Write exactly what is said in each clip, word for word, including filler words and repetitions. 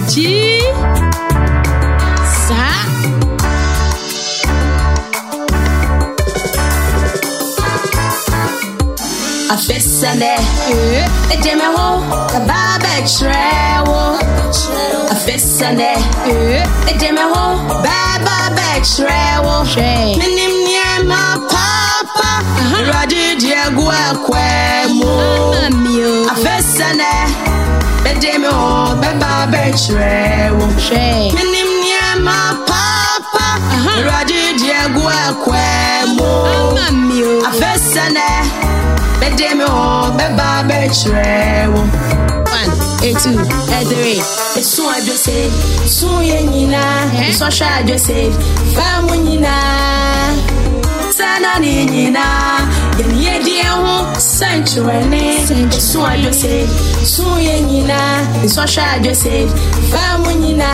Reggie. Sa. A fessane, e deme ho, a babe trewo. A fessane, e deme ho, babe trewo. Minim near my papa, Radi Diagua Quemo. A fessane, e deme ho, babe trewo. Minim near my papa, Radi Diagua Quemo. A fessane. Bedeme ho beba betrewo. One, a two, a three. It's so I just say, so yenina. It's so shy just say, famunina. Sana nina. Yen ye dia ho sanctuary. It's so I just say, so yenina. It's so shy just say, famunina.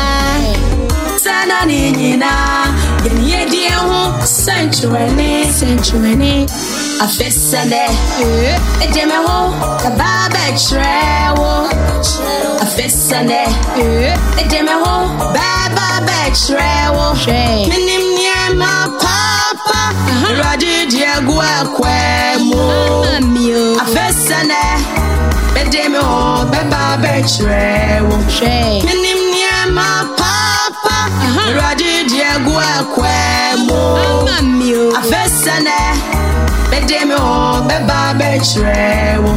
Sana nina. Yen ye dia ho sanctuary. Sanctuary. A fessane, e deme ho, a babe trewo. A fessane, e deme ho, babe trewo. Minim near my papa, Radi Diagua Quemo. A fessane, e deme ho, babe trewo. Minim near my papa, Radi Diagua Quemo. A fessane. Bedeme ho beba betrewo.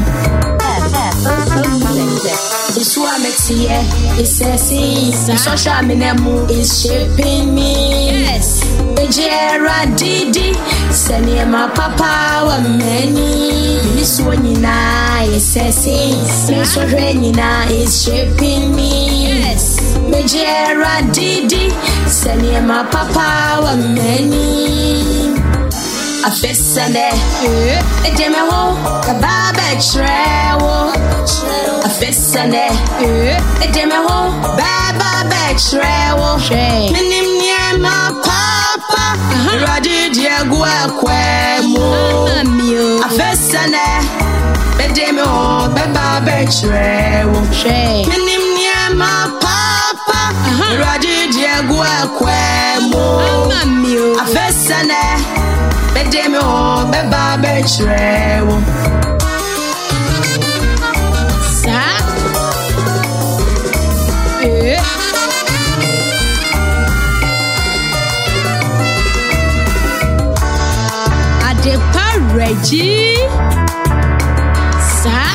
It's what makes it. It's sexy. Social minemu is shaping me. Yes. Ejera Didi, send my papa wa many. This one is sexy. Social nina is shaping me. Yes. Ejera Didi, send my papa wa many. A fessane, e deme ho, a babe trewo. A fessane, e deme ho, babe trewo. Minim near my papa, Radi Diagua Quemo. Mamma A fessane, e deme ho, babe trewo. Minim near my papa, Radi Diagua Quemo. Mamma A fessane. Bedeme ho beba betrewo. Sa. E. Adepa Reggie. Sa.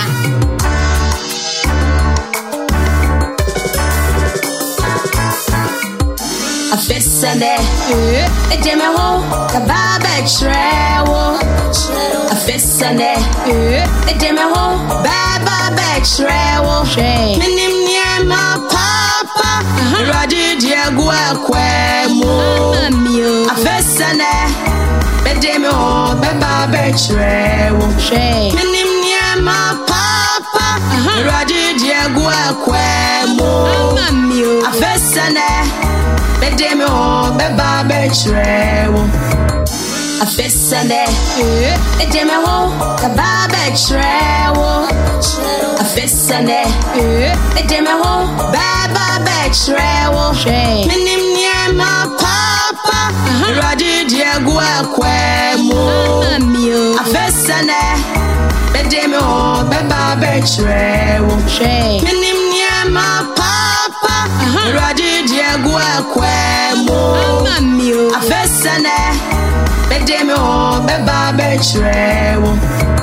A fessane, e deme ho, a babe trewo. A fessane, e deme ho, babe trewo. Minim near my papa, Radi Diagua Quemo. A fessane, e deme ho, babe trewo. Minim near my papa, Radi Diagua Quemo. A fessane. Bedeme ho beba betrewo. A fessane, e deme ho, a babe trewo. A fessane, e deme ho, babe trewo. Minim near my papa, Radi Diagua Quemo. A fessane, e deme ho, beba betrewo. Minim near my papa, Radi Diagua Quemo. Mamma A fessane, bedeme ho beba betrewo.